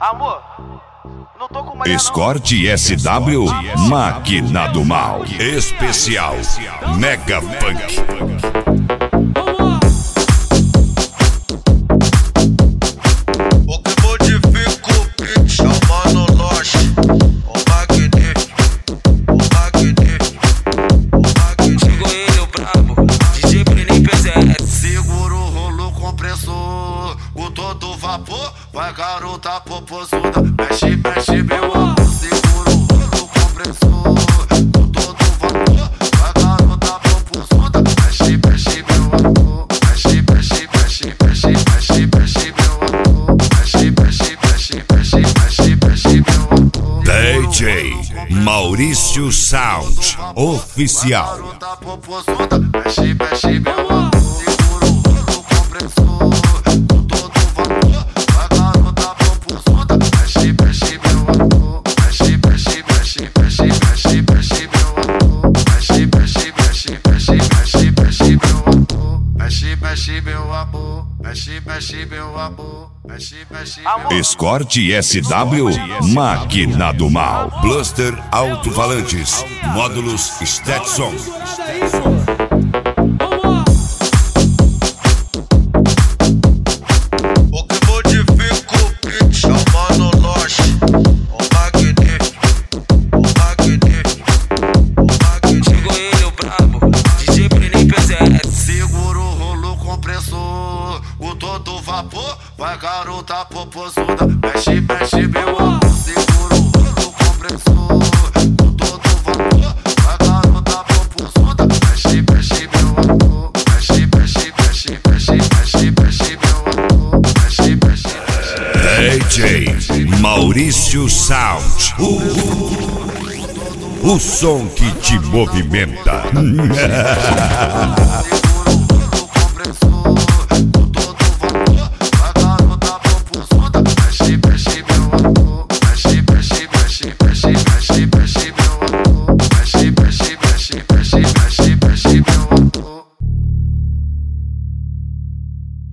Amor, não tô com mulher Escort SW, Máquina do Mal. Especial Mega Punk. O que modifica o beat é o Mano Loche, o magnífico, o magnífico, o magnífico. Chegou ele, o brabo, DJ Brenin PZS. Segura o rolo compressor, com todo vapor, vai garota popozuda, mexe, mexe meu amor. Segura o rolo compressor, com todo vapor, vai garota popozuda, mexe, mexe meu amor. Mexe, mexe, mexe, mexe, mexe, mexe meu amor. Mexe, mexe, mexe, mexe, mexe, mexe meu amor. DJ Maurício Sound Oficial. Garota popozuda, mexe, mexe meu amor. Segura o rolo compressor, com todo vapor, vai garota popozuda, mexe, mexe meu amor. Mexe, mexe, mexe, mexe, mexe, mexe meu amor. Mexe, mexe, mexe, mexe, mexe, mexe meu amor. Mexe, mexe meu amor. Mexe, mexe meu amor. Mexe, mexe meu amor. Escort SW, Máquina do Mal. Bluster Alto-Falantes, módulos Stetson. O que modifica o beat é o Mano Loche, o magnífico, o magnífico, o magnífico. Chegou ele, o brabo, DJ Brenin PZS. Segura o rolo compressor, com todo vapor, vai garota popozuda, mexe, mexe meu amor. Segura o rolo compressor, com todo vapor, vai garota popozuda, mexe, mexe meu amor. Mexe, mexe, mexe, mexe, mexe, mexe meu amor. Mexe, mexe, mexe. DJ Maurício Sound. O som que te movimenta.